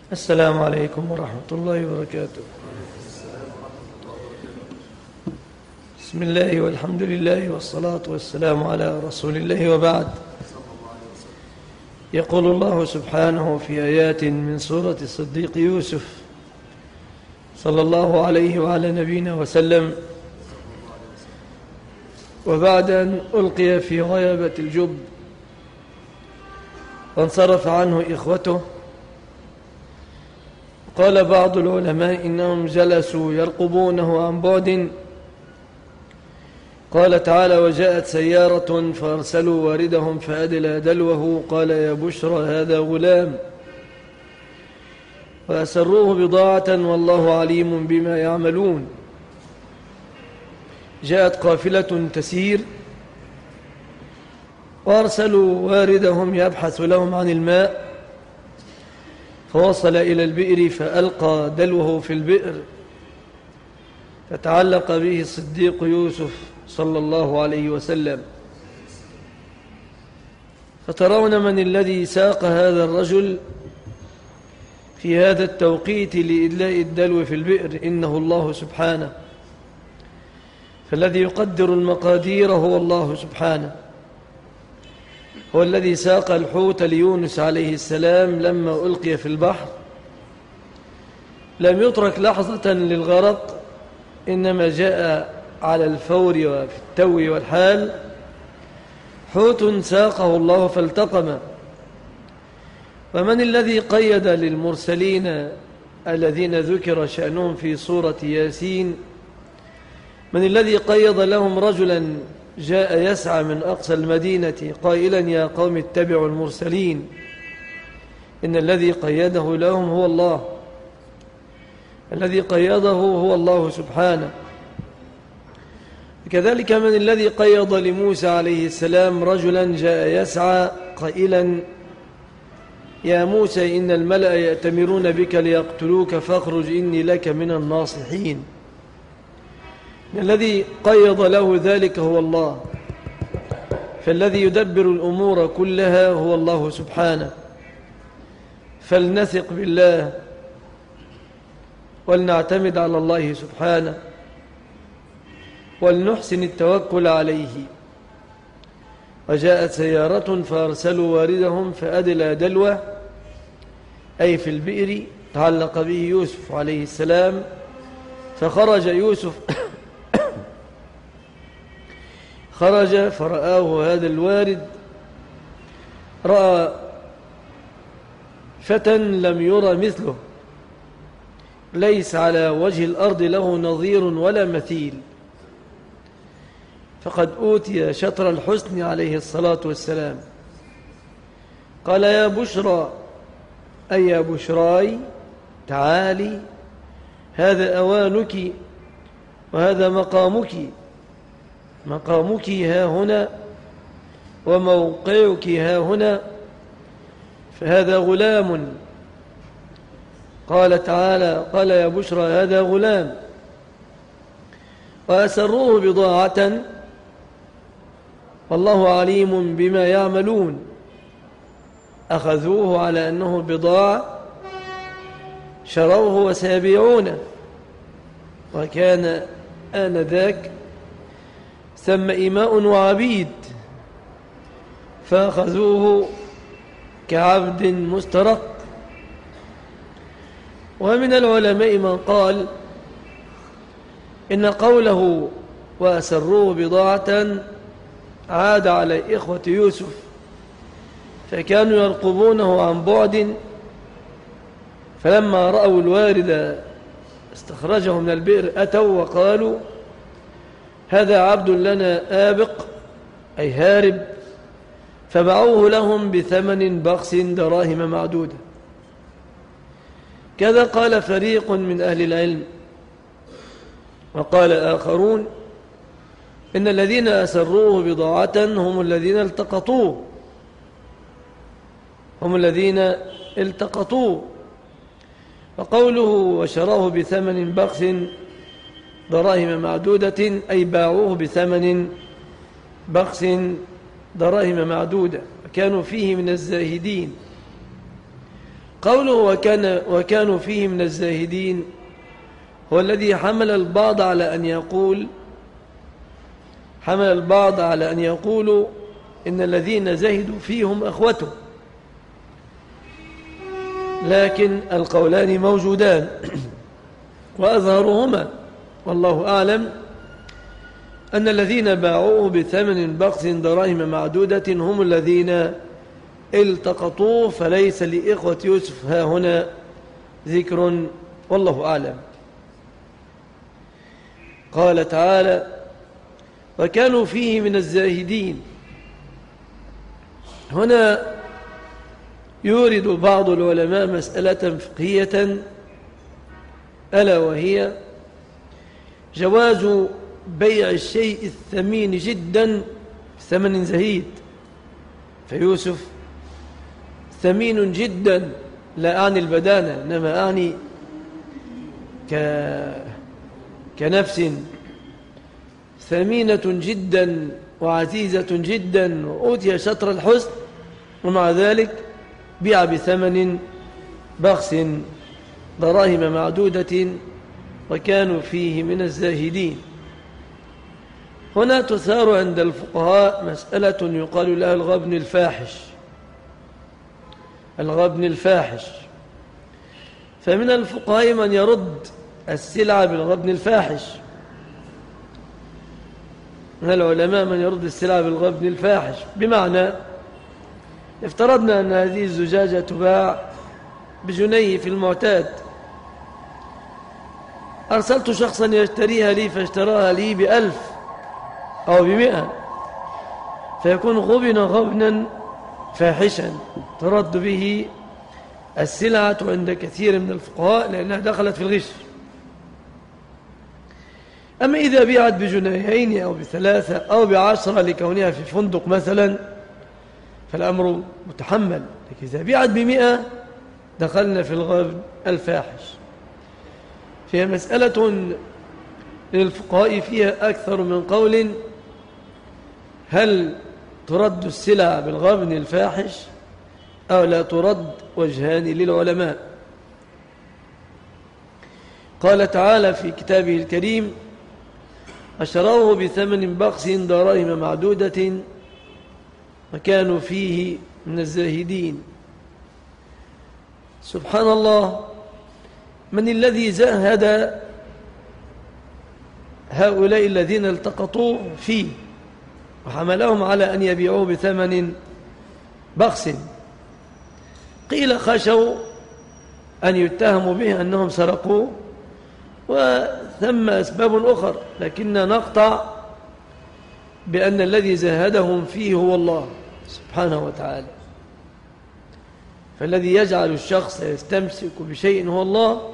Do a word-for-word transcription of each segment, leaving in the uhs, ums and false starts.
السلام عليكم ورحمة الله وبركاته. بسم الله والحمد لله والصلاة والسلام على رسول الله، وبعد. يقول الله سبحانه في آيات من سورة الصديق يوسف صلى الله عليه وعلى نبينا وسلم: وبعد أن ألقي في غيابة الجب وانصرف عنه إخوته، قال بعض العلماء إنهم جلسوا يرقبونه عن بعد. قال تعالى: وجاءت سيارة فأرسلوا واردهم فأدلى دلوه قال يا بشرى هذا غلام، وأسروه بضاعة والله عليم بما يعملون. جاءت قافلة تسير وأرسلوا واردهم يبحث لهم عن الماء، فوصل إلى البئر فألقى دلوه في البئر، فتعلق به الصديق يوسف صلى الله عليه وسلم. فترون من الذي ساق هذا الرجل في هذا التوقيت لإدلاء الدلو في البئر؟ إنه الله سبحانه، فالذي يقدر المقادير هو الله سبحانه. هو الذي ساق الحوت ليونس عليه السلام لما ألقي في البحر، لم يترك لحظة للغرق، إنما جاء على الفور وفي التو والحال حوت ساقه الله فالتقم. ومن الذي قيد للمرسلين الذين ذكر شأنهم في سورة ياسين؟ من الذي قيض لهم رجلا جاء يسعى من أقصى المدينة قائلا يا قوم اتبعوا المرسلين؟ إن الذي قيده لهم هو الله، الذي قيده هو الله سبحانه. كذلك من الذي قيض لموسى عليه السلام رجلا جاء يسعى قائلا يا موسى إن الملأ يأتمرون بك ليقتلوك فاخرج إني لك من الناصحين؟ الذي قيض له ذلك هو الله، فالذي يدبر الأمور كلها هو الله سبحانه. فلنثق بالله ولنعتمد على الله سبحانه ولنحسن التوكل عليه. وجاءت سيارة فأرسلوا واردهم فأدلى دلوه، أي في البئر تعلق به يوسف عليه السلام. فخرج يوسف خرج فرآه هذا الوارد، رأى فتى لم يرى مثله، ليس على وجه الأرض له نظير ولا مثيل، فقد أوتي شطر الحسن عليه الصلاة والسلام. قال يا بشرى، أي يا بشراي تعالي، هذا أوانك وهذا مقامك، مقامك ها هنا وموقعك ها هنا، فهذا غلام. قال تعالى قال يا بشرى هذا غلام، وأسروه بضاعة والله عليم بما يعملون. أخذوه على أنه بضاعة، شروه وسيبيعونه، وكان آنذاك ثم إماء وعبيد، فأخذوه كعبد مسترق. ومن العلماء من قال إن قوله وأسروه بضاعة عاد على إخوة يوسف، فكانوا يرقبونه عن بعد، فلما رأوا الوارد استخرجه من البئر أتوا وقالوا هذا عبد لنا آبق، أي هارب، فباعوه لهم بثمن بخس دراهم معدودة. كذا قال فريق من أهل العلم. وقال آخرون إن الذين أسروه بضاعة هم الذين التقطوه، هم الذين التقطوه. وقوله وشراه بثمن بخس دراهم معدودة، أي باعوه بثمن بخس دراهم معدودة، وكانوا فيه من الزاهدين. قوله وكان وكانوا فيه من الزاهدين هو الذي حمل البعض على أن يقول حمل البعض على أن يقولوا إن الذين زهدوا فيهم أخوته، لكن القولان موجودان وأظهرهما والله أعلم أن الذين باعوه بثمن بخس دراهم معدودة هم الذين التقطوه، فليس لإخوة يوسف ها هنا ذكر والله أعلم. قال تعالى وكانوا فيه من الزاهدين. هنا يورد بعض العلماء مسألة فقهية ألا وهي جواز بيع الشيء الثمين جدا بثمن زهيد. فيوسف ثمين جدا، لا أعني البدانة إنما أعني ك... كنفس ثمينة جدا وعزيزة جدا، وأوتي شطر الحسن ومع ذلك بيع بثمن بخس دراهم معدودة وكانوا فيه من الزاهدين. هنا تثار عند الفقهاء مسألة يقال لها الغبن الفاحش. الغبن الفاحش، فمن الفقهاء من يرد السلعة بالغبن الفاحش، من العلماء من يرد السلعة بالغبن الفاحش، بمعنى افترضنا أن هذه الزجاجة تباع بجنيه في المعتاد، أرسلت شخصا يشتريها لي فاشتراها لي بألف أو بمئة، فيكون غبن غبنا فاحشا ترد به السلعة عند كثير من الفقهاء لأنها دخلت في الغش. أما إذا بيعت بجنيهين أو بثلاثة أو بعشرة لكونها في فندق مثلا فالأمر متحمل، لكن إذا بيعت بمئة دخلنا في الغبن الفاحش. فهي مسألة للفقهاء فيها أكثر من قول، هل ترد السلع بالغبن الفاحش أو لا ترد؟ وجهان للعلماء. قال تعالى في كتابه الكريم أشروه بثمن بخس دراهم معدودة وكانوا فيه من الزاهدين. سبحان الله، من الذي زاهد هؤلاء الذين التقطوه فيه وحملهم على أن يبيعوه بثمن بخس؟ قيل خشوا أن يتهموا به أنهم سرقوه، وثم أسباب أخرى، لكننا نقطع بأن الذي زاهدهم فيه هو الله سبحانه وتعالى. فالذي يجعل الشخص يستمسك بشيء هو الله،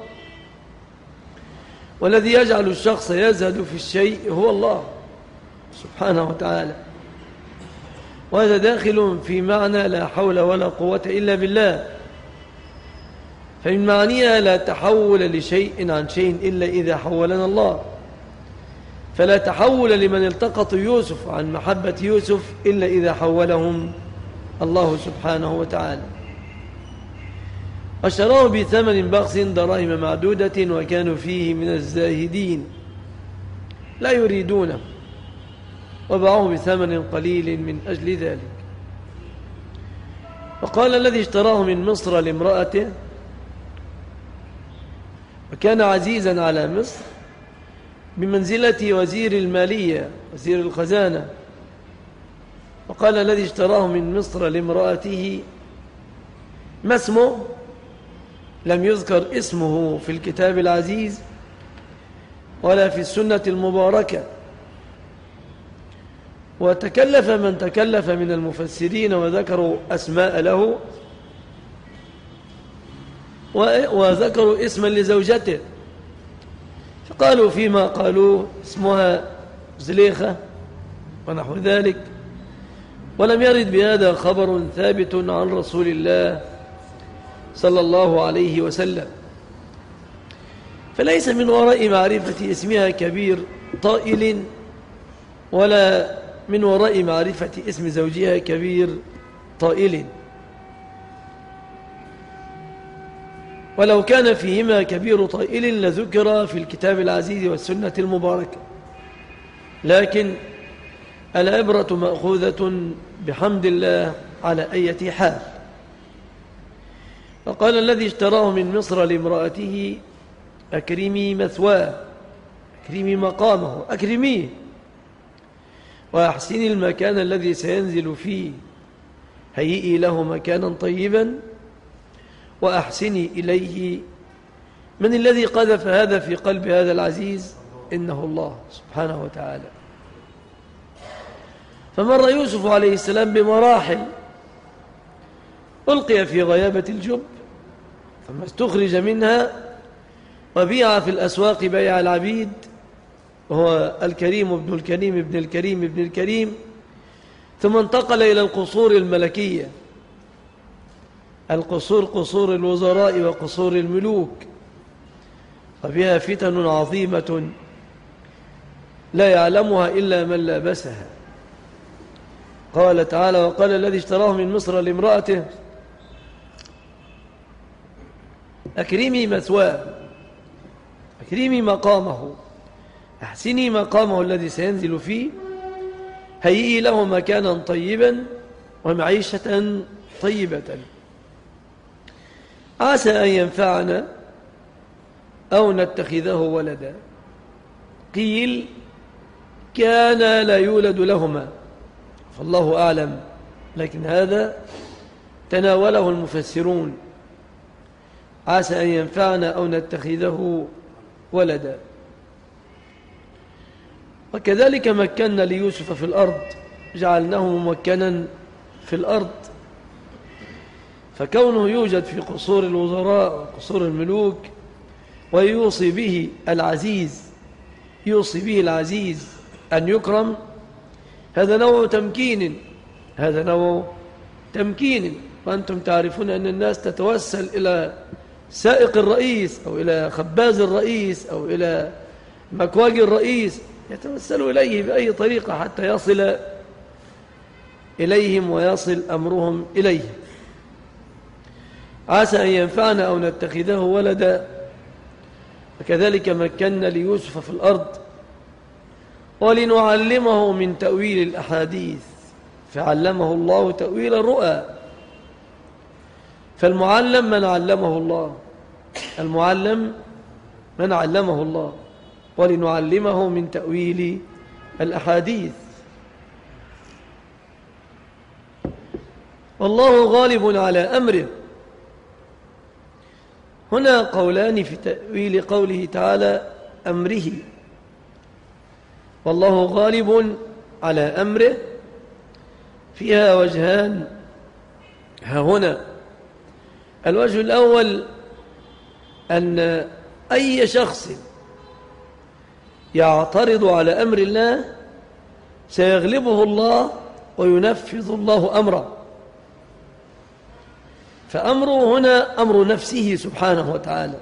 والذي يجعل الشخص يزهد في الشيء هو الله سبحانه وتعالى. وهذا داخل في معنى لا حول ولا قوة إلا بالله. فمن معنيها لا تحول لشيء عن شيء إلا إذا حولنا الله، فلا تحول لمن التقط يوسف عن محبة يوسف إلا إذا حولهم الله سبحانه وتعالى. أشروه بثمن بخس دراهم معدودة وكانوا فيه من الزاهدين لا يريدونه، وباعوه بثمن قليل من أجل ذلك. وقال الذي اشتراه من مصر لامرأته وكان عزيزا على مصر بمنزلة وزير المالية وزير الخزانة. وقال الذي اشتراه من مصر لامرأته ما اسمه؟ لم يذكر اسمه في الكتاب العزيز ولا في السنة المباركة. وتكلف من تكلف من المفسرين وذكروا أسماء له وذكروا اسما لزوجته، فقالوا فيما قالوا اسمها زليخة ونحو ذلك، ولم يرد بهذا خبر ثابت عن رسول الله صلى الله عليه وسلم. فليس من وراء معرفة اسمها كبير طائل، ولا من وراء معرفة اسم زوجها كبير طائل. ولو كان فيهما كبير طائل لذكر في الكتاب العزيز والسنة المباركة، لكن العبرة مأخوذة بحمد الله على أي حال. فقال الذي اشتراه من مصر لامرأته أكرمي مثواه، أكرمي مقامه، أكرميه، وأحسني المكان الذي سينزل فيه، هيئي له مكانا طيبا وأحسني إليه. من الذي قذف هذا في قلب هذا العزيز؟ إنه الله سبحانه وتعالى. فمر يوسف عليه السلام بمراحل، ألقي في غيابة الجب ثم استخرج منها وبيع في الأسواق بيع العبيد، وهو الكريم ابن الكريم ابن الكريم ابن الكريم، ثم انتقل إلى القصور الملكية، القصور قصور الوزراء وقصور الملوك، وبها فتن عظيمة لا يعلمها إلا من لابسها. قال تعالى: وقال الذي اشتراه من مصر لامرأته أكرمي مثواه، أكرمي مقامه، أحسني مقامه الذي سينزل فيه، هيئي له مكانا طيبا ومعيشة طيبة، عسى أن ينفعنا أو نتخذه ولدا. قيل كان لا يولد لهما، فالله أعلم، لكن هذا تناوله المفسرون، عسى أن ينفعنا أو نتخذه ولدا. وكذلك مكنا ليوسف في الأرض، جعلناه ممكنا في الأرض، فكونه يوجد في قصور الوزراء وقصور الملوك ويوصي به العزيز، يوصي به العزيز أن يكرم، هذا نوع تمكين، هذا نوع تمكين. وأنتم تعرفون أن الناس تتوسل إلى سائق الرئيس أو إلى خباز الرئيس أو إلى مكواج الرئيس، يتوسلوا إليه بأي طريقة حتى يصل إليهم ويصل أمرهم إليه. عسى أن ينفعنا أو نتخذه ولدا. وكذلك مكنا ليوسف في الأرض ولنعلمه من تأويل الأحاديث، فعلمه الله تأويل الرؤى. فالمعلم من علمه الله، المعلم من علمه الله، ولنعلمه من تأويل الأحاديث. والله غالب على أمره. هنا قولان في تأويل قوله تعالى أمره. والله غالب على أمره فيها وجهان ها هنا. الوجه الأول أن أي شخص يعترض على أمر الله سيغلبه الله وينفذ الله أمره. فأمره هنا أمر نفسه سبحانه وتعالى،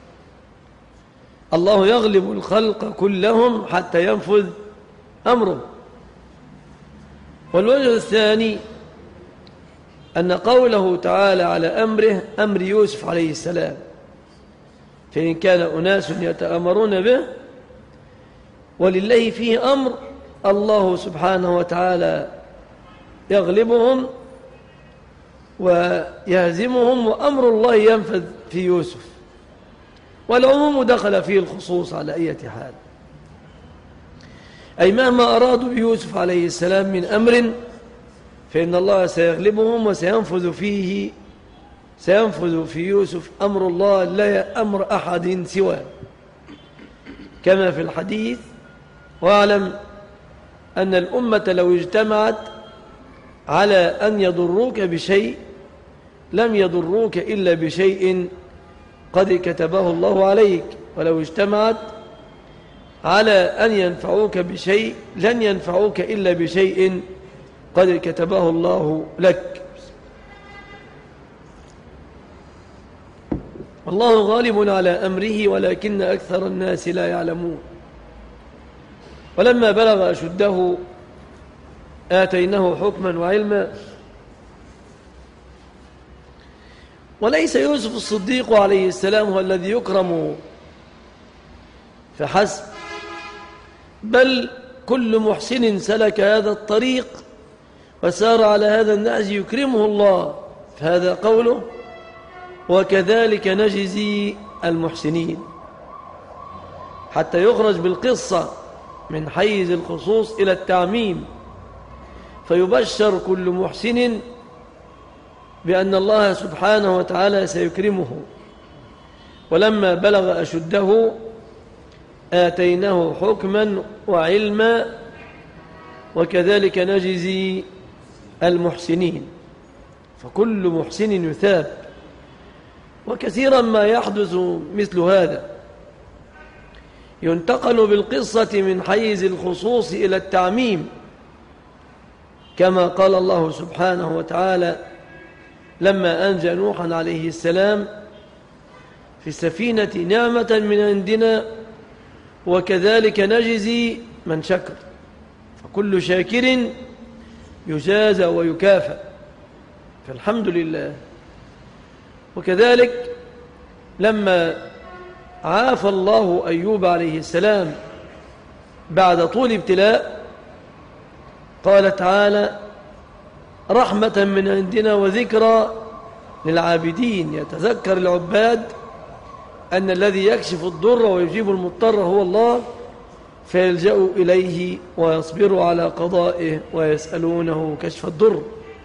الله يغلب الخلق كلهم حتى ينفذ أمره. والوجه الثاني أن قوله تعالى على أمره أمر يوسف عليه السلام، فإن كان أناس يتأمرون به ولله فيه أمر، الله سبحانه وتعالى يغلبهم ويهزمهم، وأمر الله ينفذ في يوسف، والعموم دخل فيه الخصوص على أي حال. أي مهما أرادوا بيوسف عليه السلام من أمر فإن الله سيغلبهم وسينفذ فيه، سينفذ في يوسف أمر الله لا أمر أحد سواه، كما في الحديث: واعلم أن الأمة لو اجتمعت على أن يضروك بشيء لم يضروك إلا بشيء قد كتبه الله عليك، ولو اجتمعت على أن ينفعوك بشيء لن ينفعوك إلا بشيء قد كتبه الله لك. والله غالب على أمره ولكن أكثر الناس لا يعلمون. ولما بلغ أشده آتيناه حكما وعلما وليس يوسف الصديق عليه السلام هو الذي يكرم فحسب، بل كل محسن سلك هذا الطريق وسار على هذا النهج يكرمه الله، فهذا قوله وكذلك نجزي المحسنين، حتى يخرج بالقصة من حيز الخصوص إلى التعميم، فيبشر كل محسن بأن الله سبحانه وتعالى سيكرمه. ولما بلغ أشده آتيناه حكما وعلما وكذلك نجزي المحسنين، فكل محسن يثاب. وكثيرا ما يحدث مثل هذا، ينتقل بالقصة من حيز الخصوص إلى التعميم، كما قال الله سبحانه وتعالى لما أنجى نوحا عليه السلام في السفينة نعمة من عندنا وكذلك نجزي من شكر، فكل شاكر يجازى ويكافأ، فالحمد لله. وكذلك لما عافى الله أيوب عليه السلام بعد طول ابتلاء قال تعالى رحمة من عندنا وذكرى للعابدين، يتذكر العباد أن الذي يكشف الضر ويجيب المضطر هو الله، فيلجأوا إليه ويصبروا على قضائه ويسألونه كشف الضر.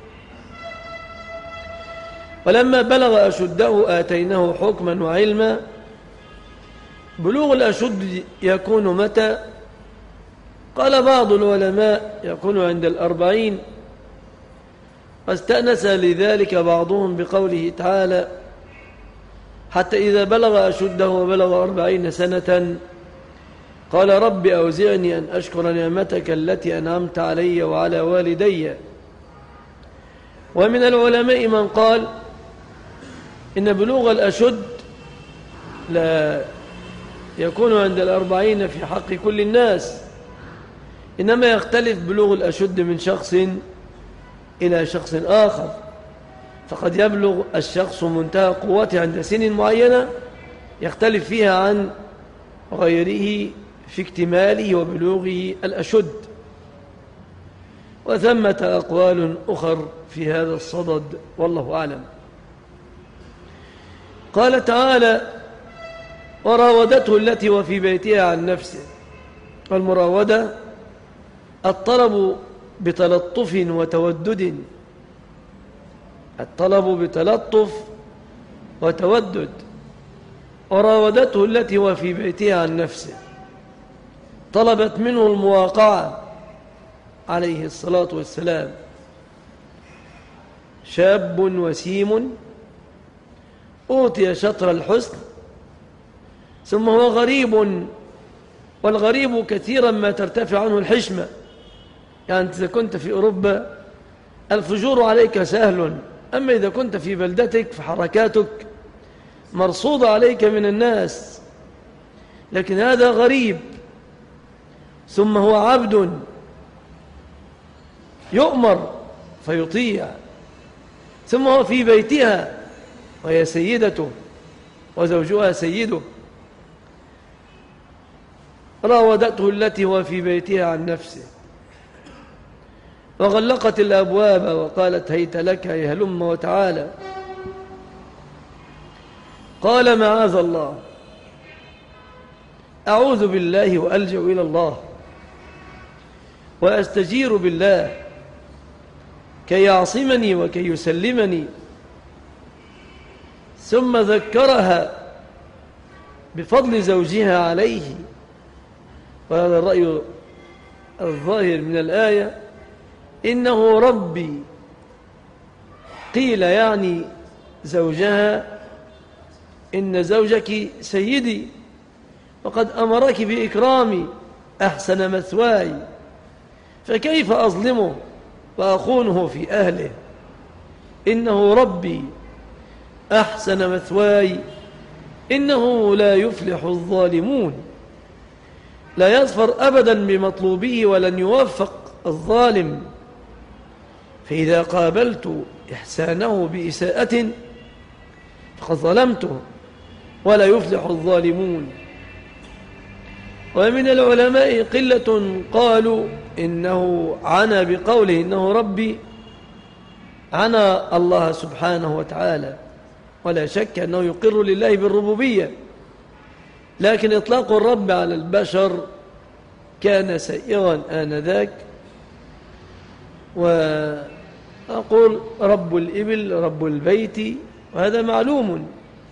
ولما بلغ أشده آتيناه حكما وعلما. بلوغ الأشد يكون متى؟ قال بعض العلماء يكون عند الأربعين، واستأنس لذلك بعضهم بقوله تعالى حتى إذا بلغ أشده وبلغ أربعين سنة قال رب أوزعني أن أشكر نعمتك التي أنعمت علي وعلى والدي. ومن العلماء من قال إن بلوغ الأشد لا يكون عند الأربعين في حق كل الناس، إنما يختلف بلوغ الأشد من شخص إلى شخص آخر، فقد يبلغ الشخص منتهى قوته عند سن معينة يختلف فيها عن غيره في اكتماله وبلوغه الأشد. وثمة أقوال أخر في هذا الصدد والله أعلم. قال تعالى وراودته التي وفي بيتها عن نفسه. والمراودة الطلب بتلطف وتودد، الطلب بتلطف وتودد. وراودته التي وفي بيتها عن نفسه، طلبت منه المواقعة عليه الصلاة والسلام، شاب وسيم أوتي شطر الحسن ثم هو غريب، والغريب كثيرا ما ترتفع عنه الحشمة، يعني إذا كنت في أوروبا الفجور عليك سهل، أما إذا كنت في بلدتك فحركاتك مرصودة عليك من الناس، لكن هذا غريب ثم هو عبد يؤمر فيطيع، ثم هو في بيتها وهي سيدته وزوجها سيده. راودته التي هو في بيتها عن نفسه وغلقت الأبواب وقالت هيت لك يا هلم وتعالى. قال معاذ الله، أعوذ بالله وألجأ إلى الله وأستجير بالله كي يعصمني وكي يسلمني. ثم ذكرها بفضل زوجها عليه، وهذا الرأي الظاهر من الآية، إنه ربي، قيل يعني زوجها إن زوجك سيدي وقد أمرك بإكرامي أحسن مثواي، فكيف أظلمه وأخونه في أهله؟ إنه ربي أحسن مثواي إنه لا يفلح الظالمون. لا يظفر أبدا بمطلوبه ولن يوفق الظالم. فإذا قابلت إحسانه بإساءة فقد ظلمته ولا يفلح الظالمون. ومن العلماء قلة قالوا إنه عنى بقوله إنه ربي، عنى الله سبحانه وتعالى، ولا شك أنه يقر لله بالربوبية، لكن إطلاق الرب على البشر كان سائغا آنذاك. وأقول رب الإبل رب البيت، وهذا معلوم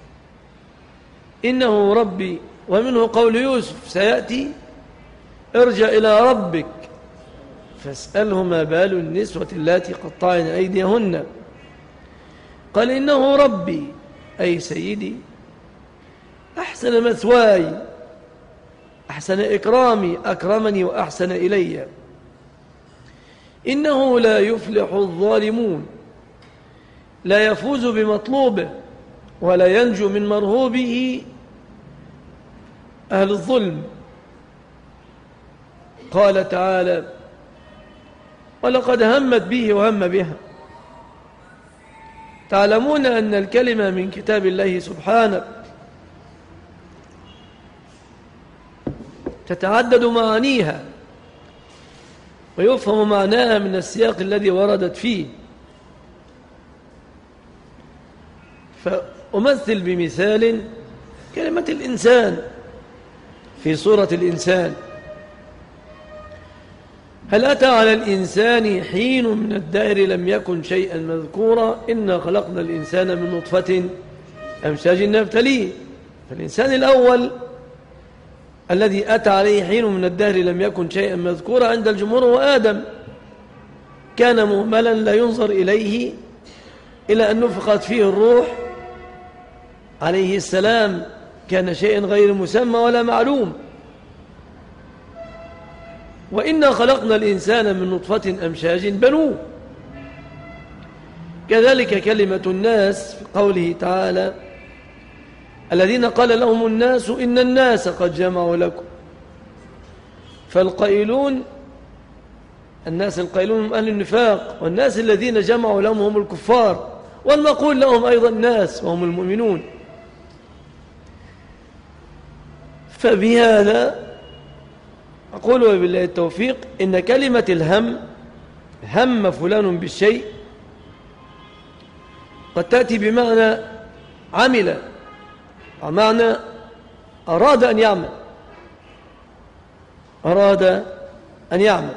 إنه ربي. ومنه قول يوسف سيأتي ارجع إلى ربك فاسأله ما بال النسوة اللاتي قطعن أيديهن، قال إنه ربي أي سيدي أحسن مثواي، أحسن إكرامي، أكرمني وأحسن إلي. إنه لا يفلح الظالمون، لا يفوز بمطلوبه ولا ينجو من مرهوبه أهل الظلم. قال تعالى ولقد همت به وهم بها. تعلمون أن الكلمة من كتاب الله سبحانه تتعدد معانيها ويفهم معناها من السياق الذي وردت فيه. فأمثل بمثال كلمة الإنسان في سورة الإنسان. هل أتى على الإنسان حين من الدهر لم يكن شيئا مذكورا إنا خلقنا الإنسان من نطفة أمشاج نبتليه. فالإنسان الأول الذي أتى عليه حين من الدهر لم يكن شيئا مذكورا عند الجمهور هو آدم، كان مهملا لا ينظر إليه إلى أن نفخت فيه الروح عليه السلام، كان شيئا غير مسمى ولا معلوم. وإنا خلقنا الإنسان من نطفة أمشاج بنوه. كذلك كلمة الناس في قوله تعالى الذين قال لهم الناس إن الناس قد جمعوا لكم. فالقائلون الناس القائلون هم أهل النفاق، والناس الذين جمعوا لهم هم الكفار، والمقول لهم أيضا الناس وهم المؤمنون. فبهذا أقول وبالله التوفيق إن كلمة الهم، هم فلان بالشيء، قد تأتي بمعنى عمل، ومعنى أراد أن يعمل، أراد أن يعمل.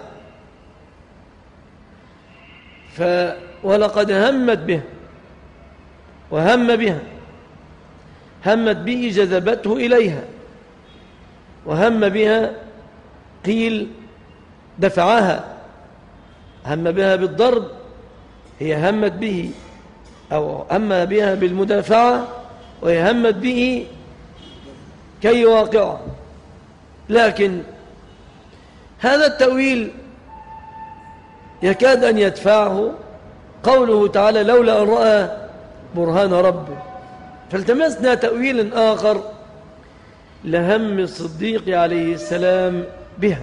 ف ولقد همت به وهم بها، همت به جذبته إليها، وهم بها قيل دفعها، هم بها بالضرب، هي همت به، أو هم بها بالمدافعة وهي همت به كي يواقعه. لكن هذا التأويل يكاد أن يدفعه قوله تعالى لولا أن رأى برهان ربه. فالتمسنا تأويل آخر لهم الصديق عليه السلام بها.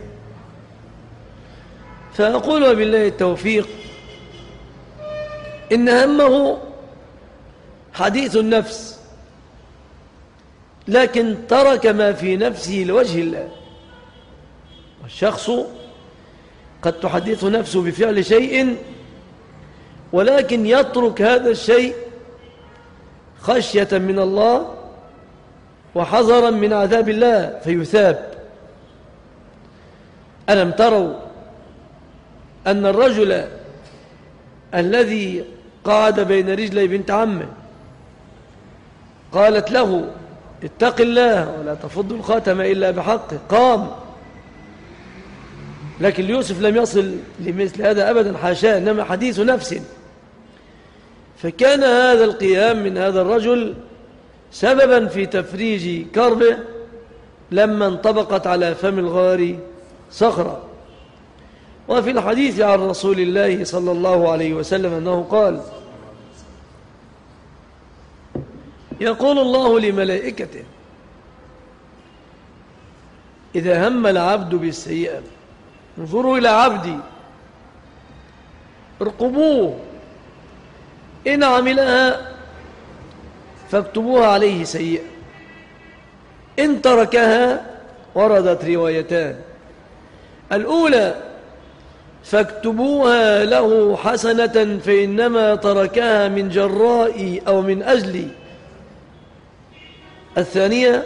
فأقول وبالله التوفيق إن همه حديث النفس، لكن ترك ما في نفسه لوجه الله. والشخص قد تحدث نفسه بفعل شيء ولكن يترك هذا الشيء خشية من الله وحذرا من عذاب الله فيثاب. ألم تروا أن الرجل الذي قعد بين رجلي بنت عمه قالت له اتق الله ولا تفض الخاتم إلا بحقه، قام، لكن يوسف لم يصل لمثل هذا أبدا، حاشاه، إنما حديث نفس. فكان هذا القيام من هذا الرجل سببا في تفريج كربه لما انطبقت على فم الغار صخرة. وفي الحديث عن رسول الله صلى الله عليه وسلم أنه قال يقول الله لملائكته إذا هم العبد بالسيئة انظروا إلى عبدي ارقبوه، إن عملها فاكتبوها عليه سيئة. إن تركها وردت روايتان، الأولى فاكتبوها له حسنة فإنما تركها من جرائي أو من أجلي. الثانية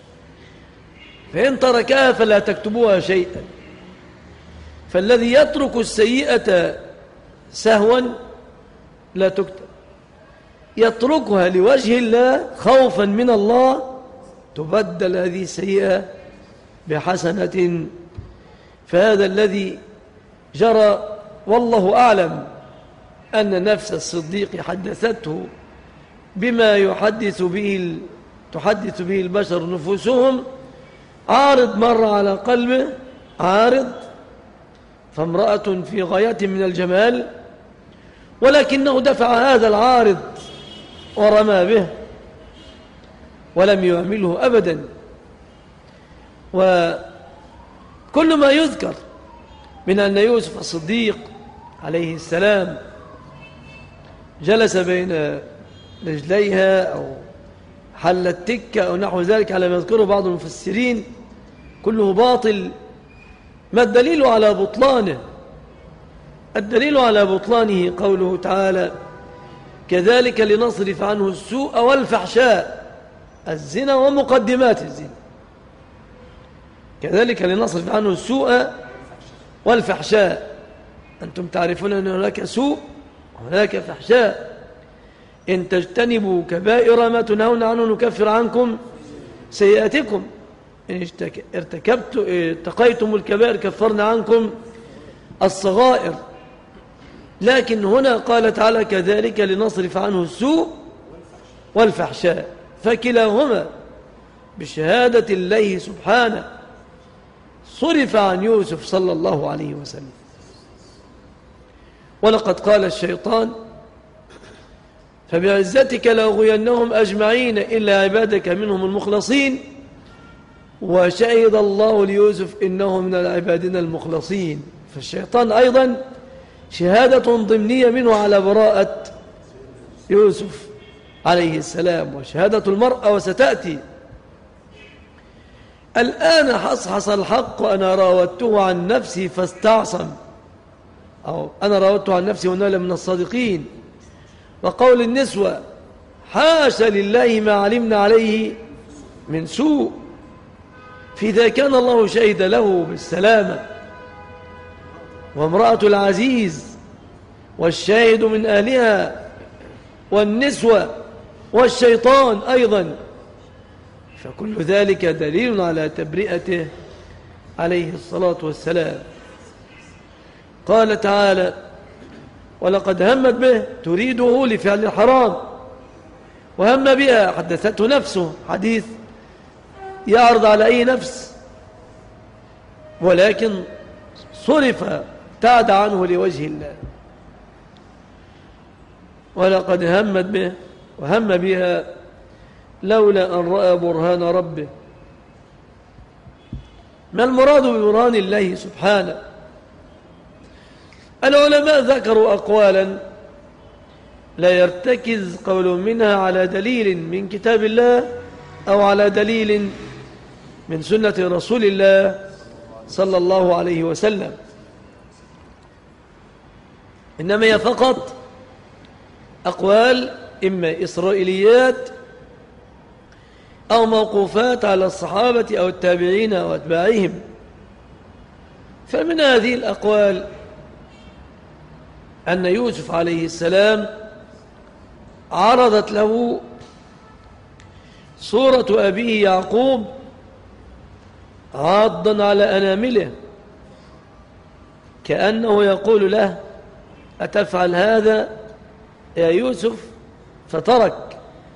فإن تركها فلا تكتبوها شيئا. فالذي يترك السيئة سهوا لا تكتب، يتركها لوجه الله خوفا من الله تبدل هذه السيئة بحسنة. فهذا الذي جرى، والله أعلم أن نفس الصديق حدثته بما يحدث به تحدث به البشر نفوسهم. عارض مر على قلبه، عارض، فامرأة في غاية من الجمال، ولكنه دفع هذا العارض ورمى به ولم يعمله أبدا. وكل ما يذكر من أن يوسف الصديق عليه السلام جلس بين رجليها أو حل التكة أو نحو ذلك على ما يذكره بعض المفسرين كله باطل. ما الدليل على بطلانه؟ الدليل على بطلانه قوله تعالى: كذلك لنصرف عنه السوء والفحشاء، الزنا ومقدمات الزنا. كذلك لنصرف عنه السوء والفحشاء. أنتم تعرفون أن هناك سوء وهناك فحشاء. إن تجتنبوا كبائر ما تنهون عنه نكفر عنكم سيئاتكم، إن ارتكبتم اتقيتم الكبائر كفرنا عنكم الصغائر. لكن هنا قال تعالى: كذلك لنصرف عنه السوء والفحشاء، فكلاهما بشهادة الله سبحانه صرف عن يوسف صلى الله عليه وسلم. ولقد قال الشيطان: فبعزتك لأغوينهم أجمعين إلا عبادك منهم المخلصين. وشهد الله ليوسف إنه من العبادين المخلصين. فالشيطان أيضا شهادة ضمنية منه على براءة يوسف عليه السلام، وشهادة المرأة وستأتي. الآن حصحص الحق أنا راودته عن نفسي فاستعصم، أو أنا راودته عن نفسي ونال من الصادقين. وقول النسوة: حاشا لله ما علمنا عليه من سوء. فإذا كان الله شهد له بالسلامة، وامرأة العزيز والشاهد من أهلها والنسوة والشيطان أيضا، فكل ذلك دليل على تبرئته عليه الصلاة والسلام. قال تعالى: ولقد همت به، تريده لفعل الحرام، وهم بها، حدثته نفسه حديث يعرض على أي نفس، ولكن صرف ابتعد عنه لوجه الله. ولقد همت به وهم بها لولا أن رأى برهان ربه. ما المراد ببرهان الله سبحانه؟ العلماء ذكروا أقوالا لا يرتكز قول منها على دليل من كتاب الله أو على دليل من سنة رسول الله صلى الله عليه وسلم، إنما هي فقط أقوال إما إسرائيليات أو موقوفات على الصحابة أو التابعين أو أتباعهم. فمن هذه الأقوال أن يوسف عليه السلام عرضت له صورة أبيه يعقوب عاضا على أنامله، كأنه يقول له: أتفعل هذا يا يوسف؟ فترك.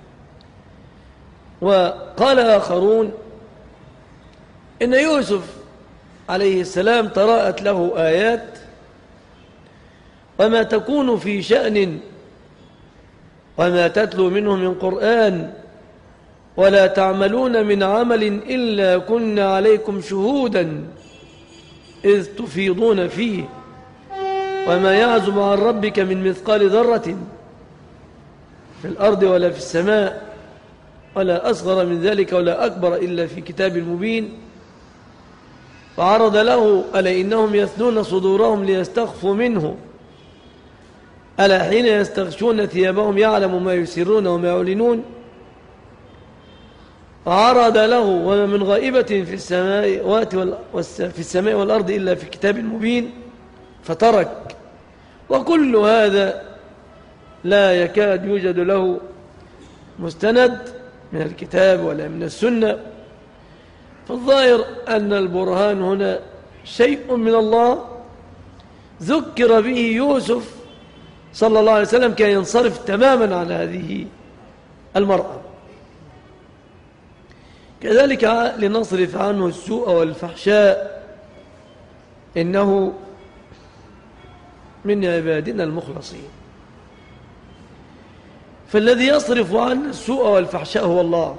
وقال آخرون إن يوسف عليه السلام تراءت له آيات، وما تكون في شأن وما تتلو منه من قرآن ولا تعملون من عمل إلا كنا عليكم شهودا إذ تفيضون فيه وما يعزب عن ربك من مثقال ذرة في الأرض ولا في السماء ولا أصغر من ذلك ولا أكبر إلا في كتاب مبين. فعرض له: ألا إنهم يثنون صدورهم ليستخفوا منه، ألا حين يستغشون ثيابهم يعلم ما يسرون وما يعلنون. فعرض له: وما من غائبة في السماء في السماء والأرض إلا في كتاب مبين. فترك. وكل هذا لا يكاد يوجد له مستند من الكتاب ولا من السنة. فالظاهر أن البرهان هنا شيء من الله ذكر به يوسف صلى الله عليه وسلم كي ينصرف تماما عن هذه المرأة. كذلك لنصرف عنه السوء والفحشاء، إنه من عبادنا المخلصين. فالذي يصرف عنا السوء والفحشاء هو الله،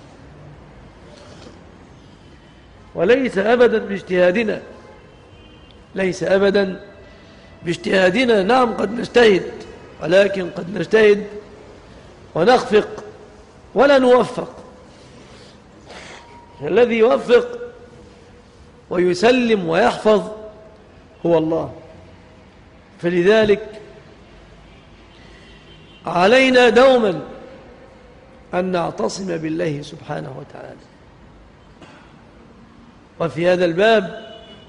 وليس أبدا باجتهادنا، ليس أبدا باجتهادنا. نعم قد نجتهد، ولكن قد نجتهد ونخفق ولا نوفق. الذي يوفق ويسلم ويحفظ هو الله. فلذلك علينا دوما أن نعتصم بالله سبحانه وتعالى. وفي هذا الباب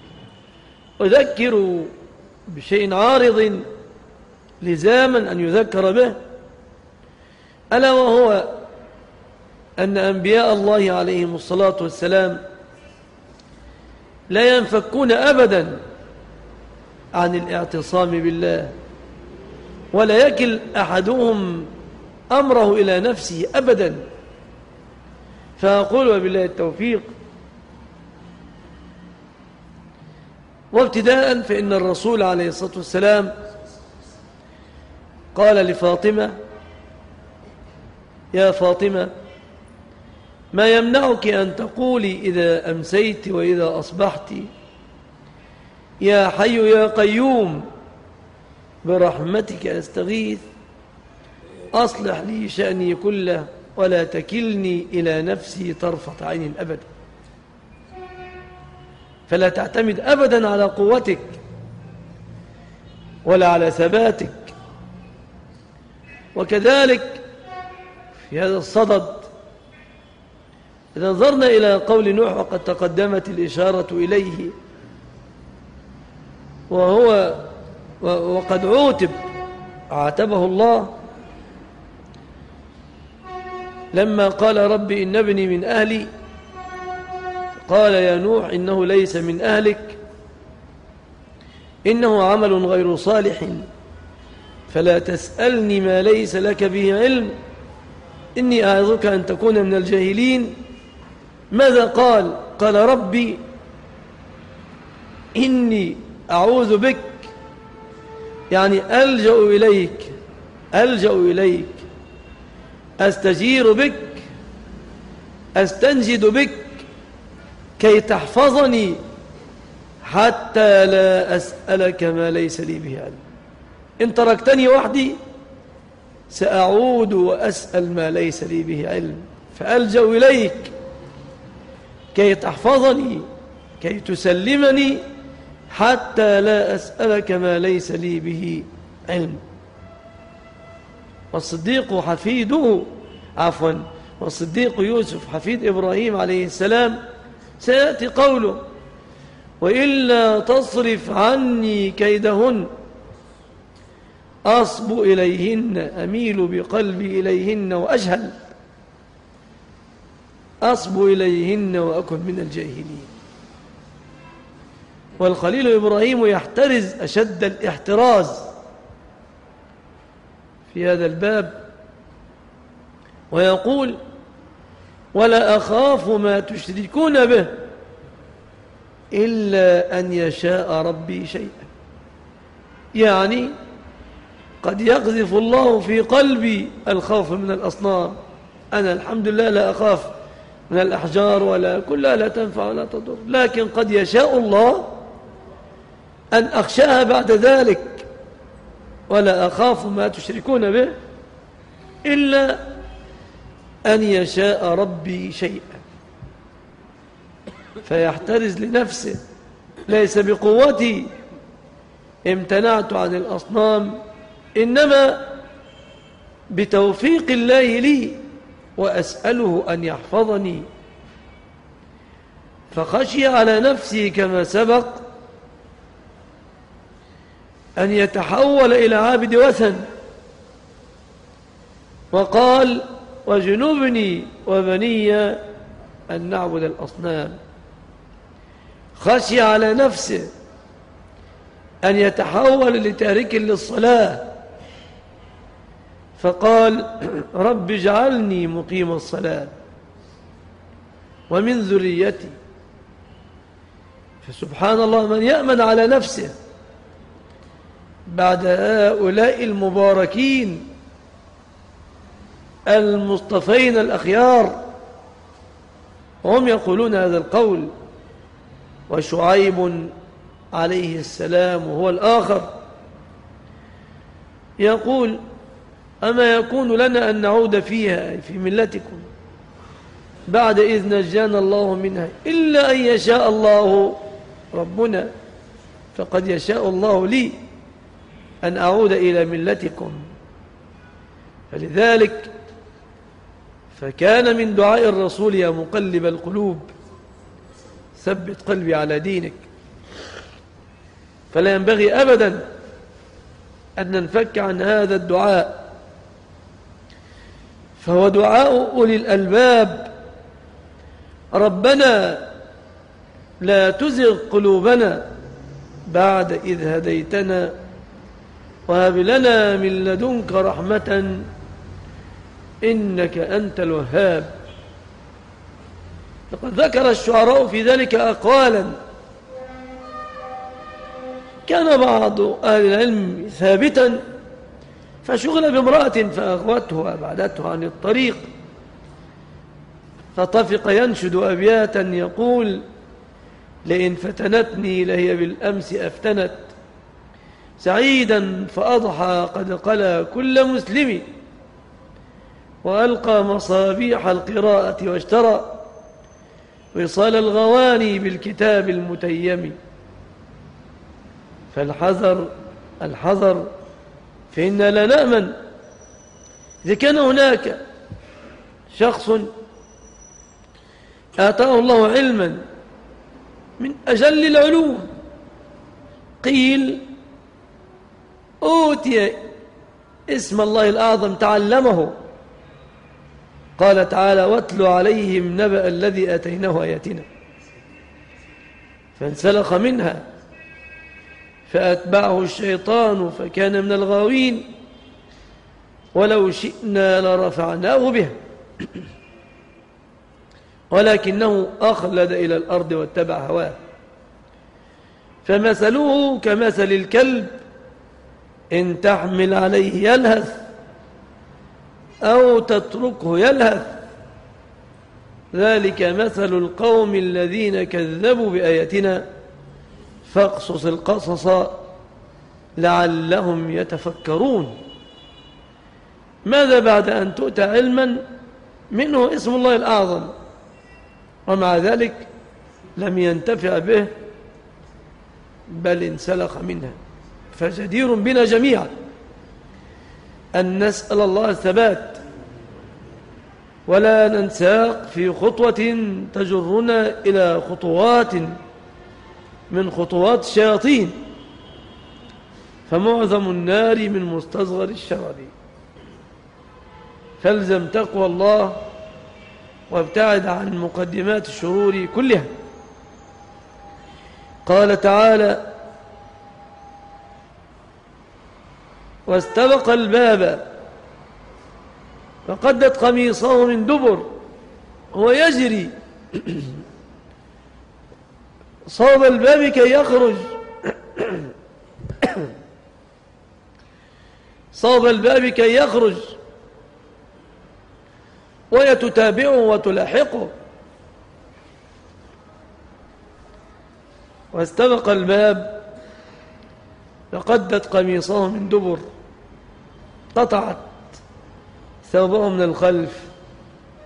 أذكر بشيء عارض لزاما أن يذكر به، ألا وهو أن أنبياء الله عليهم الصلاة والسلام لا ينفكون أبدا عن الاعتصام بالله، ولا يكل أحدهم أمره إلى نفسه أبدا. فأقول وبالله التوفيق. وابتداء فإن الرسول عليه الصلاة والسلام قال لفاطمة: يا فاطمة، ما يمنعك أن تقولي إذا أمسيت وإذا أصبحت: يا حي يا قيوم برحمتك أستغيث، أصلح لي شأني كله ولا تكلني إلى نفسي طرفة عين أبدا. فلا تعتمد أبدا على قوتك ولا على ثباتك. وكذلك في هذا الصدد إذا نظرنا إلى قول نوح وقد تقدمت الإشارة إليه، وهو وقد عوتب عاتبه الله لما قال: رب إن ابني من أهلي. قال: يا نوح إنه ليس من أهلك، إنه عمل غير صالح، فلا تسألني ما ليس لك به علم، إني أعظك أن تكون من الجاهلين. ماذا قال؟ قال: ربي إني أعوذ بك، يعني ألجأ إليك، ألجأ إليك، أستجير بك، أستنجد بك كي تحفظني حتى لا أسألك ما ليس لي به علم. إن تركتني وحدي سأعود وأسأل ما ليس لي به علم، فألجأ إليك كي تحفظني، كي تسلمني حتى لا أسألك ما ليس لي به علم. والصديق حفيده عفوا والصديق يوسف حفيد إبراهيم عليه السلام سيأتي قوله: وإلا تصرف عني كيدهن أصب إليهن أميل بقلبي إليهن وأجهل، أصب إليهن وأكن من الجاهلين. والخليل إبراهيم يحترز أشد الاحتراز في هذا الباب ويقول: ولا أخاف ما تشركون به إلا أن يشاء ربي شيئا. يعني قد يقذف الله في قلبي الخوف من الأصنام، أنا الحمد لله لا أخاف من الأحجار ولا كلها لا تنفع ولا تضر، لكن قد يشاء الله أن أخشاها بعد ذلك. ولا أخاف ما تشركون به إلا أن يشاء ربي شيئا، فيحترز لنفسه: ليس بقوتي امتنعت عن الأصنام، إنما بتوفيق الله لي، وأسأله أن يحفظني. فخشي على نفسه كما سبق أن يتحول إلى عابد وثن، وقال: وجنبني وبني أن نعبد الأصنام. خشي على نفسه أن يتحول لتارك للصلاة، فقال: رب اجعلني مقيم الصلاة ومن ذريتي. فسبحان الله، من يأمن على نفسه بعد هؤلاء المباركين المصطفين الأخيار، وهم يقولون هذا القول، وشعيب عليه السلام وهو الآخر يقول: أما يكون لنا أن نعود فيها في ملتكم بعد إذ نجانا الله منها إلا أن يشاء الله ربنا، فقد يشاء الله لي أن أعود إلى ملتكم. فلذلك فكان من دعاء الرسول: يا مقلب القلوب ثبت قلبي على دينك. فلا ينبغي أبدا أن ننفك عن هذا الدعاء، فهو دعاء أولي الألباب: ربنا لا تزغ قلوبنا بعد إذ هديتنا وهب لنا من لدنك رحمة إنك أنت الوهاب. لقد ذكر الشعراء في ذلك أقوالا. كان بعض أهل العلم ثابتا فشغل بامرأة فأغوته وأبعدته عن الطريق، فطفق ينشد أبياتا يقول: لئن فتنتني لهي بالأمس أفتنت، سعيدا فأضحى قد قلى كل مسلم، وألقى مصابيح القراءة واشترى وصال الغواني بالكتاب المتيم. فالحذر الحذر، فإنا لا نأمن. إذا كان هناك شخص آتاه الله علما من أجل العلوم، قيل أوتي اسم الله الأعظم تعلمه، قال تعالى: واتل عليهم نبأ الذي آتيناه آياتنا فانسلخ منها فأتبعه الشيطان فكان من الغاوين، ولو شئنا لرفعناه به ولكنه أخلد إلى الأرض واتبع هواه، فمثله كمثل الكلب إن تحمل عليه يلهث أو تتركه يلهث، ذلك مثل القوم الذين كذبوا بآياتنا فاقصص القصص لعلهم يتفكرون. ماذا بعد أن تؤتى علما منه اسم الله الأعظم ومع ذلك لم ينتفع به بل انسلخ منها؟ فجدير بنا جميعا أن نسأل الله الثبات ولا ننساق في خطوة تجرنا إلى خطوات من خطوات الشياطين، فمعظم النار من مستصغر الشرر. فالزم تقوى الله وابتعد عن مقدمات الشرور كلها. قال تعالى: واستبق الباب فقدت قميصه من دبر هو يجري صوب الباب كي يخرج صوب الباب كي يخرج وهي تتابعه وتلاحقه. واستبق الباب فقدت قميصه من دبر، قطعت ثوبه من الخلف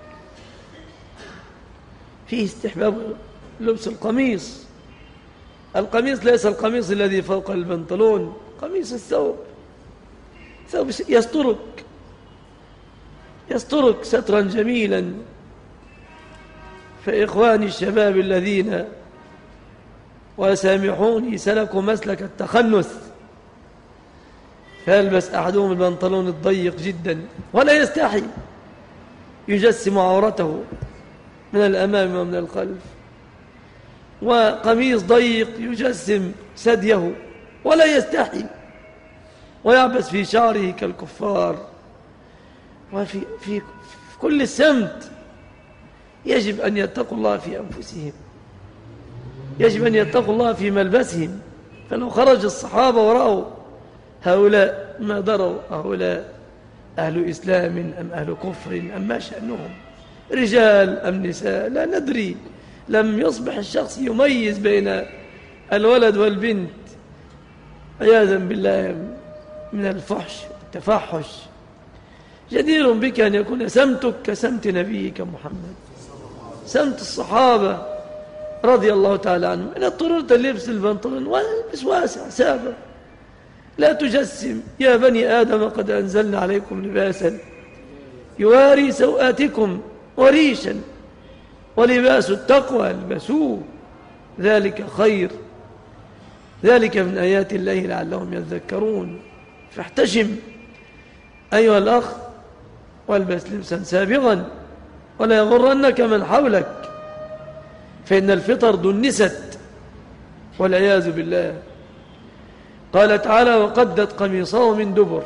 فيه استحباب لبس القميص. القميص ليس القميص الذي فوق البنطلون، قميص الثوب، ثوب يسترك يسترك سترا جميلا. فإخواني الشباب الذين وسامحوني سلكوا مسلك التخنث، فيلبس أحدهم البنطلون الضيق جدا ولا يستحي، يجسم عورته من الأمام ومن الخلف، وقميص ضيق يجسم ثديه ولا يستحي، ويعبس في شعره كالكفار. وفي في في كل السمت يجب أن يتقوا الله في أنفسهم، يجب أن يتقوا الله في ملبسهم. فلو خرج الصحابة ورأوا هؤلاء ما دروا هؤلاء أهل إسلام أم أهل كفر أم ما شأنهم، رجال أم نساء لا ندري. لم يصبح الشخص يميز بين الولد والبنت عياذا بالله من الفحش والتفحش. جدير بك أن يكون سمتك كسمت نبيك محمد، سمت الصحابة رضي الله تعالى عنهم. إن اضطررت للبس البنطلون والبس واسع سابق، لا تجسم. يا بني آدم قد أنزلنا عليكم لباسا يواري سوآتكم وريشا ولباس التقوى البسوه، ذلك خير، ذلك من آيات الله لعلهم يذكرون. فاحتشم أيها الأخ والبس لبسا سابغا، ولا يغرنك من حولك، فإن الفطر دنست والعياذ بالله. قال تعالى: وقدت قميصه من دبر.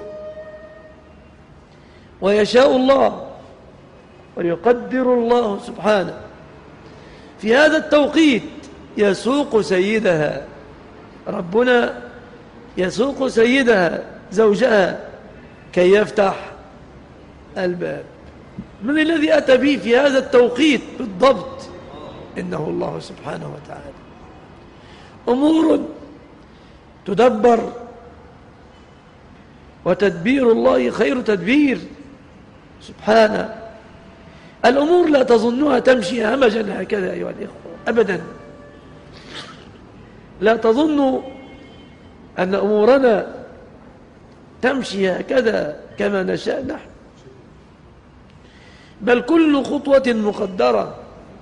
ويشاء الله ويقدر الله سبحانه في هذا التوقيت يسوق سيدها، ربنا يسوق سيدها زوجها كي يفتح الباب. من الذي أتى به في هذا التوقيت بالضبط؟ إنه الله سبحانه وتعالى. أمور تدبر، وتدبير الله خير تدبير سبحانه. الأمور لا تظنها تمشي همجا هكذا أيها الإخوة، أبدا. لا تظنوا أن أمورنا تمشي هكذا كما نشاء نحن، بل كل خطوة مقدرة.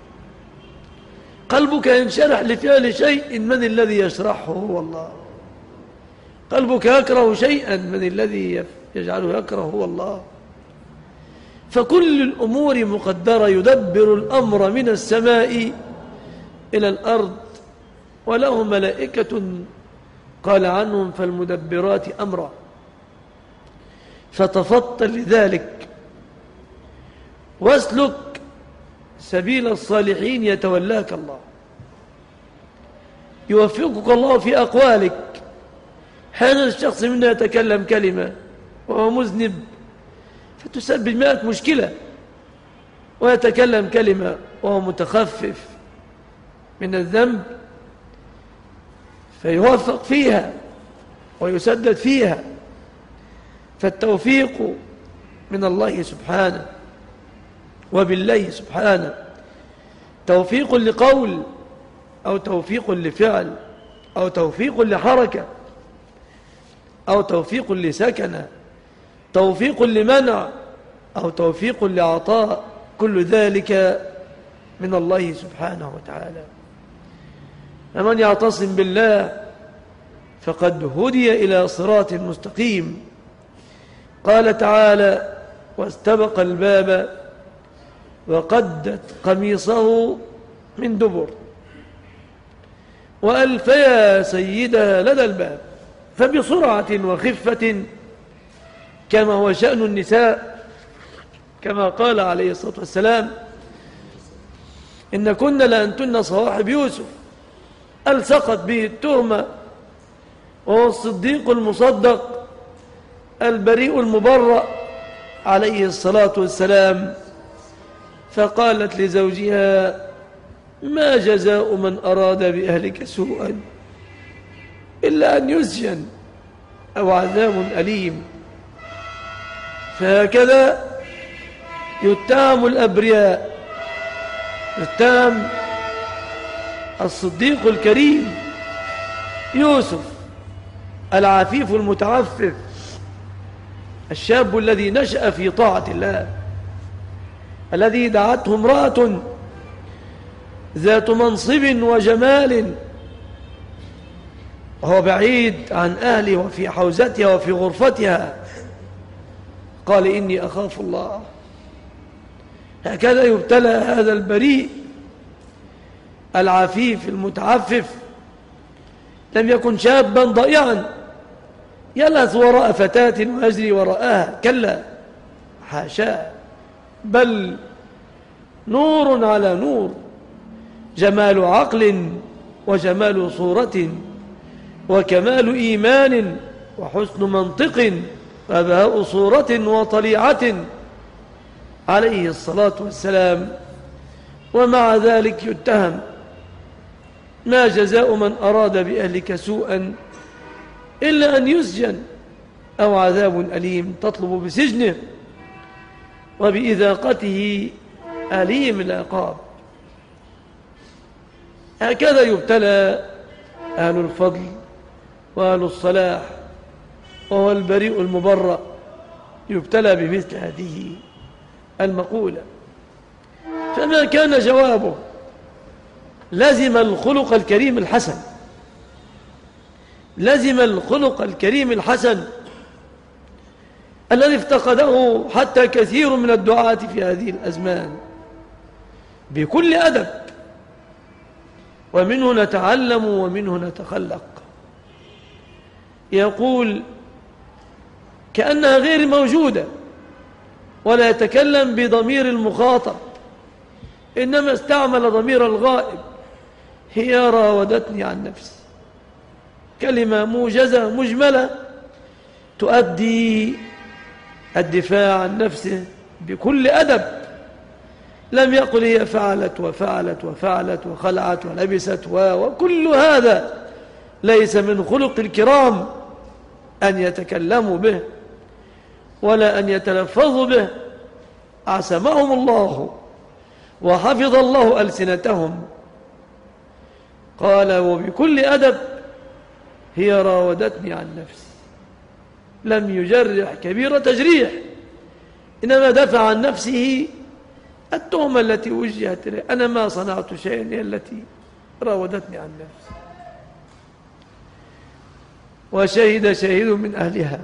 قلبك ينشرح لفعل شيء، من الذي يشرحه؟ هو الله. قلبك يكره شيئا، من الذي يجعله يكره؟ هو الله. فكل الأمور مقدرة، يدبر الأمر من السماء إلى الأرض، وله ملائكة قال عنهم فالمدبرات أمرا. فتفطن لذلك واسلك سبيل الصالحين، يتولاك الله، يوفقك الله في أقوالك. هذا الشخص منا يتكلم كلمة وهو مذنب فتسبب مئة مشكلة، ويتكلم كلمة وهو متخفف من الذنب فيوفق فيها ويسدد فيها. فالتوفيق من الله سبحانه وبالله سبحانه، توفيق لقول أو توفيق لفعل أو توفيق لحركة أو توفيق لسكنة، توفيق لمنع أو توفيق لعطاء، كل ذلك من الله سبحانه وتعالى. فمن يعتصم بالله فقد هدي إلى صراط مستقيم. قال تعالى: واستبق الباب وقدت قميصه من دبر وألفيا سيدها لدى الباب. فبسرعة وخفة كما هو شأن النساء، كما قال عليه الصلاة والسلام: إن كن لأنتن صواحب يوسف، ألصقت به التهمة، وهو الصديق المصدق البريء المبرأ عليه الصلاة والسلام. فقالت لزوجها: ما جزاء من أراد بأهلك سوءا إلا أن يسجن أو عذاب أليم. فهكذا يتهم الأبرياء اتهم الصديق الكريم يوسف العفيف المتعفف، الشاب الذي نشأ في طاعة الله، الذي دعته امرأة ذات منصب وجمال وهو بعيد عن أهله وفي حوزتها وفي غرفتها، قال إني أخاف الله. هكذا يبتلى هذا البريء العفيف المتعفف، لم يكن شابا ضائعا يلهث وراء فتاة ويجري وراءها، كلا حاشا، بل نور على نور، جمال عقل وجمال صورة وكمال إيمان وحسن منطق وبهاء صورة وطليعة عليه الصلاة والسلام. ومع ذلك يتهم. ما جزاء من أراد بأهلك سوءا إلا أن يسجن أو عذاب أليم، تطلب بسجنه وبإذاقته أليم العقاب. هكذا يبتلى أهل الفضل وأهل الصلاح، وهو البريء المبرأ يبتلى بمثل هذه المقولة. فما كان جوابه؟ لزم الخلق الكريم الحسن، لزم الخلق الكريم الحسن الذي افتقده حتى كثير من الدعاة في هذه الأزمان، بكل أدب، ومنه نتعلم ومنه نتخلق. يقول كأنها غير موجودة ولا يتكلم بضمير المخاطب، إنما استعمل ضمير الغائب. هي راودتني عن نفسي، كلمة موجزة مجملة تؤدي الدفاع عن نفسه بكل أدب. لم يقل هي فعلت وفعلت وفعلت وخلعت ولبست وكل هذا ليس من خلق الكرام أن يتكلموا به ولا أن يتلفظوا به. عصمهم الله وحفظ الله ألسنتهم. قال وبكل أدب هي راودتني عن نفسي. لم يجرح كبير تجريح، إنما دفع عن نفسه التهمة التي وجهت إليه، أنا ما صنعت شيئا، هي التي راودتني عن نفسي. وشهد شهيد من أهلها.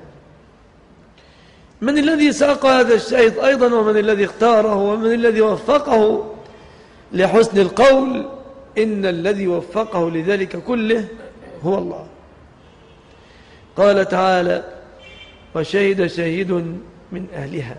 من الذي ساق هذا الشهيد أيضا، ومن الذي اختاره، ومن الذي وفقه لحسن القول؟ إن الذي وفقه لذلك كله هو الله. قال تعالى وشهد شهيد من أهلها.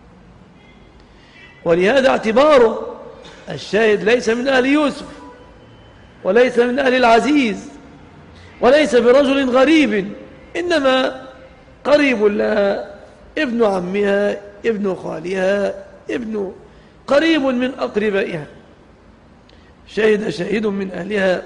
ولهذا اعتباره الشاهد ليس من أهل يوسف وليس من أهل العزيز وليس برجل غريب، إنما قريب لها، ابن عمها، ابن خالها، ابن قريب من أقربائها. شهد شهيد من أهلها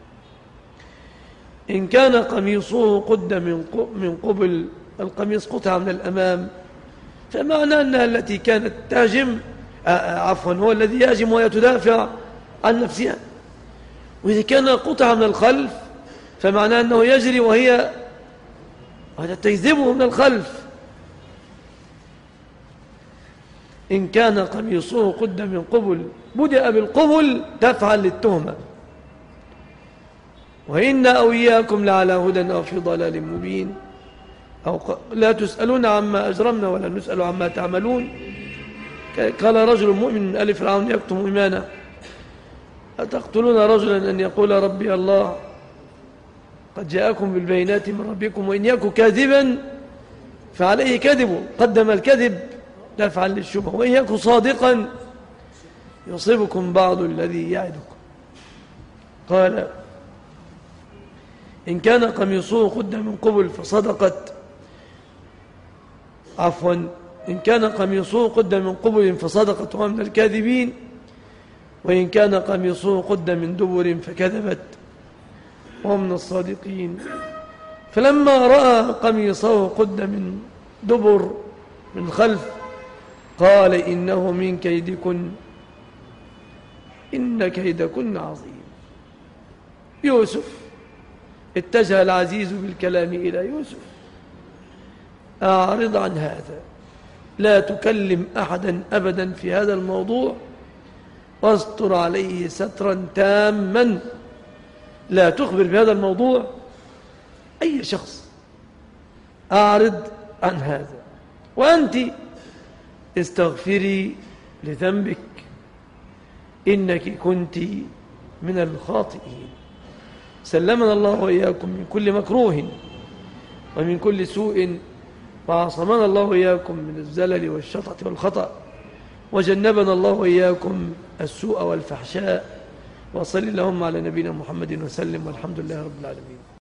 إن كان قميصه قد من قبل، القميص قطع من الأمام، فمعنى أنها التي كانت تهجم، عفوا هو الذي يهجم وهي تدافع عن نفسها. وإذا كان قطع من الخلف فمعنى أنه يجري وهي تجذبه من الخلف. إن كان قميصه قد من قبل، بدأ بالقبل دفعا للتهمة. وإن أو إياكم لعلى هدى أو في ضلال مبين، أو لا تسألون عما أجرمنا ولا نسأل عما تعملون. قال رجل مؤمن من آل فرعون يكتم إيمانه أتقتلون رجلا أن يقول ربي الله قد جاءكم بالبينات من ربكم وإن يكن كاذبا فعليه كذبه. قدم الكذب دفعا للشبهة. وإن يكن صادقا يصيبكم بعض الذي يعدكم. قال إن كان قميصه قد من قبل فصدقت، عفوا إن كان قميصه قد من قبل فصدقت وهو من الكاذبين، وإن كان قميصه قد من دبر فكذبت وهو من الصادقين. فلما رأى قميصه قد من دبر من خلف قال إنه من كيدكن إن كيدكن عظيم. يوسف اتجه العزيز بالكلام إلى يوسف: أعرض عن هذا، لا تكلم أحدا أبدا في هذا الموضوع، واستر عليه سترا تاما، لا تخبر بهذا الموضوع أي شخص. أعرض عن هذا، وأنت استغفري لذنبك، إنك كنت من الخاطئين. سلمنا الله وإياكم من كل مكروه ومن كل سوء، وعصمنا الله وإياكم من الزلل والشطط والخطأ، وجنبنا الله وإياكم السوء والفحشاء. وصل اللهم على نبينا محمد وسلم، والحمد لله رب العالمين.